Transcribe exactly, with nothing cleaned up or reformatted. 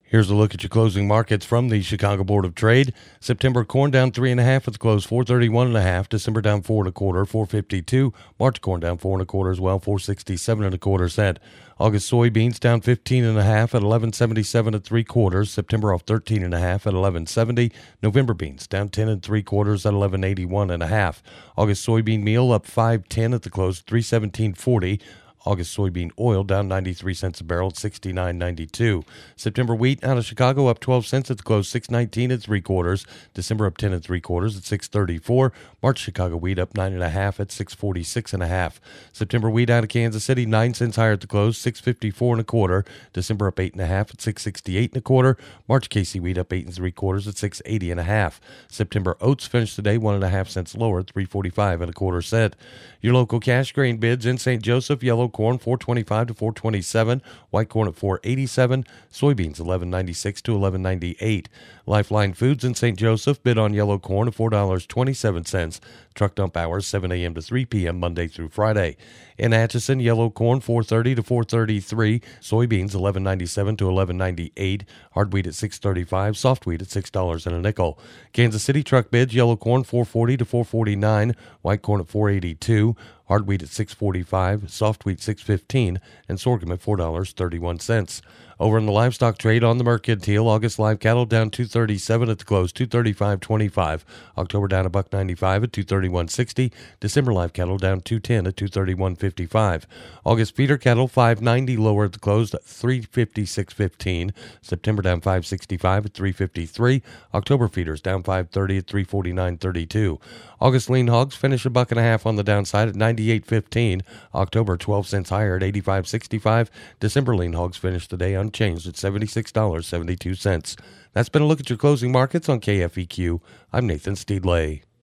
Here's a look at your closing markets from the Chicago Board of Trade. September corn down three and a half at the close, four thirty-one and a half. December down four and a quarter, four fifty-two. March corn down four and a quarter as well, four sixty-seven and a quarter cent. August soybeans down fifteen and a half at eleven seventy-seven and three quarters. September off thirteen and a half at eleven seventy. November beans down ten and three quarters at eleven eighty-one and a half. August soybean meal up five ten at the close, three seventeen forty. August soybean oil down ninety-three cents a barrel at sixty-nine ninety-two. September wheat out of Chicago up twelve cents at the close, six nineteen and three quarters. December up ten and three quarters at six thirty-four. March Chicago wheat up nine and a half at six forty-six and a half. September wheat out of Kansas City nine cents higher at the close, six fifty-four and a quarter. December up eight and a half at six sixty-eight and a quarter. March K C wheat up eight and three quarters at six eighty and a half. September oats finished today one and a half cents lower at three forty-five and a quarter cent. Your local cash grain bids in Saint Joseph: yellow corn four twenty-five to four twenty-seven, white corn at four eighty-seven, soybeans eleven ninety-six to eleven ninety-eight. Lifeline Foods in Saint Joseph bid on yellow corn at four dollars and twenty-seven cents. Truck dump hours seven a.m. to three p.m. Monday through Friday. In Atchison, yellow corn four thirty to four thirty-three, soybeans eleven ninety-seven to eleven ninety-eight, hard wheat at six thirty-five, soft wheat at six dollars and a nickel. Kansas City truck bids: yellow corn four forty to four forty-nine, white corn at four eighty-two, hard wheat at six forty-five, soft wheat six fifteen, and sorghum at four dollars and thirty-one cents. Over in the livestock trade on the Mercantile, August live cattle down two thirty-seven at the close, two thirty-five twenty-five. October down a buck ninety-five at two thirty-one sixty. December live cattle down two ten at two thirty-one fifty-five. August feeder cattle five ninety lower at the close at three fifty-six fifteen. September down five sixty-five at three fifty-three. October feeders down five thirty at three forty-nine thirty-two. August lean hogs finish a buck and a half on the downside at ninety-eight fifteen. October twelve cents higher at eighty-five sixty-five. December lean hogs finished today unchanged at seventy-six dollars and seventy-two cents. That's been a look at your closing markets on K F E Q. I'm Nathan Steedley.